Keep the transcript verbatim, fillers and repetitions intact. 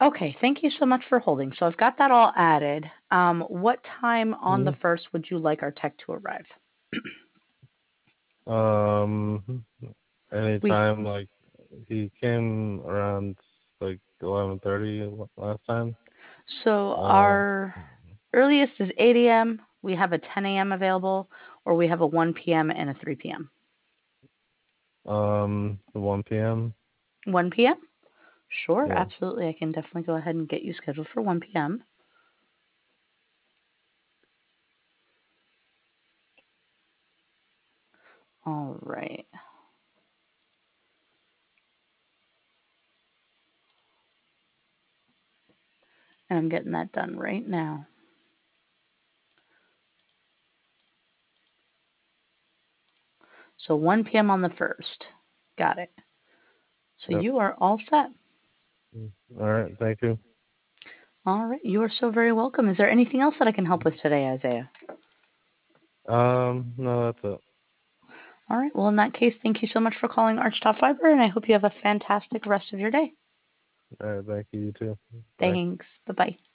Okay, thank you so much for holding. So I've got that all added. Um, what time on the Hmm. first would you like our tech to arrive? Um, We anytime, like, he came around like eleven thirty last time. so Uh, our earliest is eight a m. We have a ten a m available, or we have a one p m and a three p m. um, one p m. one p m? Sure, Yeah. absolutely. I can definitely go ahead and get you scheduled for one p m. All right. And I'm getting that done right now. So one p m on the first. Got it. So Yep. you are all set. Mm. All right. Thank you. All right. You are so very welcome. Is there anything else that I can help with today, Isaiah? Um, no, that's it. All right. Well, in that case, thank you so much for calling Archtop Fiber, and I hope you have a fantastic rest of your day. All right. Thank you. You too. Bye. Thanks. Bye bye.